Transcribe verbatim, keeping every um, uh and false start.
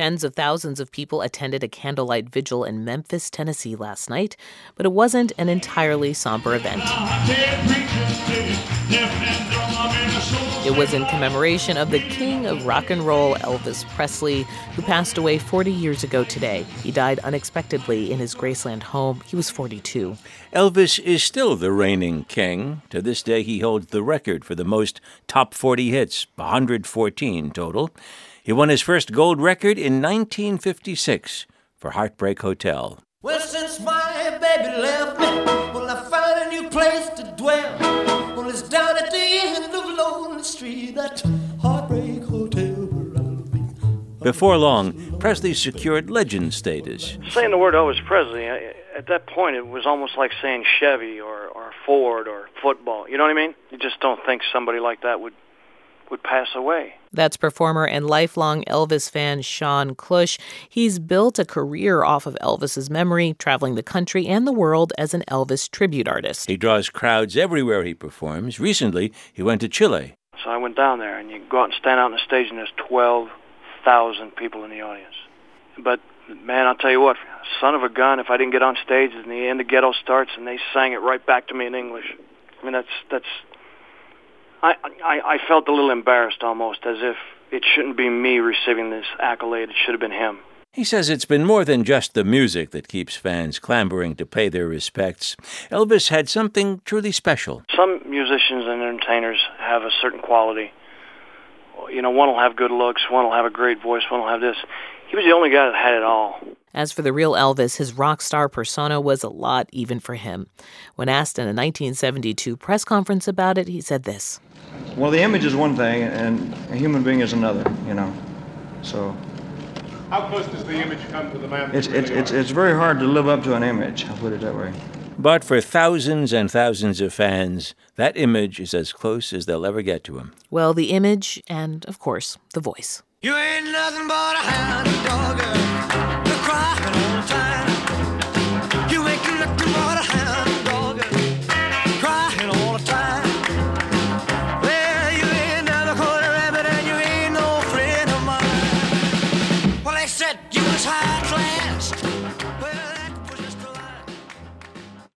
Tens of thousands of people attended a candlelight vigil in Memphis, Tennessee last night, but it wasn't an entirely somber event. It was in commemoration of the king of rock and roll, Elvis Presley, who passed away forty years ago today. He died unexpectedly in his Graceland home. He was forty-two. Elvis is still the reigning king. To this day, he holds the record for the most top forty hits, one hundred fourteen total. He won his first gold record in nineteen fifty-six for Heartbreak Hotel. Well, since my baby left me, well, I found a new place to dwell. Well, it's down at the end of Lonely Street, that Heartbreak Hotel where I'll be. Before long, Presley secured legend status. Saying the word Elvis Presley, I, at that point, it was almost like saying Chevy or, or Ford or football. You know what I mean? You just don't think somebody like that would would pass away. That's performer and lifelong Elvis fan Sean Klush. He's built a career off of Elvis's memory, traveling the country and the world as an Elvis tribute artist. He draws crowds everywhere he performs. Recently, he went to Chile. So I went down there, and you go out and stand out on the stage, and there's twelve thousand people in the audience. But, man, I'll tell you what, son of a gun, if I didn't get on stage and the end of Ghetto starts and they sang it right back to me in English. I mean, that's... that's I, I, I felt a little embarrassed almost, as if it shouldn't be me receiving this accolade. It should have been him. He says it's been more than just the music that keeps fans clamoring to pay their respects. Elvis had something truly special. Some musicians and entertainers have a certain quality. You know, one will have good looks, one will have a great voice, one will have this. He was the only guy that had it all. As for the real Elvis, his rock star persona was a lot even for him. When asked in a nineteen seventy-two press conference about it, he said this. Well, the image is one thing, and a human being is another, you know. So... How close does the image come to the man? It's, it's, it's, it's very hard to live up to an image, I'll put it that way. But for thousands and thousands of fans, that image is as close as they'll ever get to him. Well, the image and, of course, the voice. You ain't nothing but a hound dog.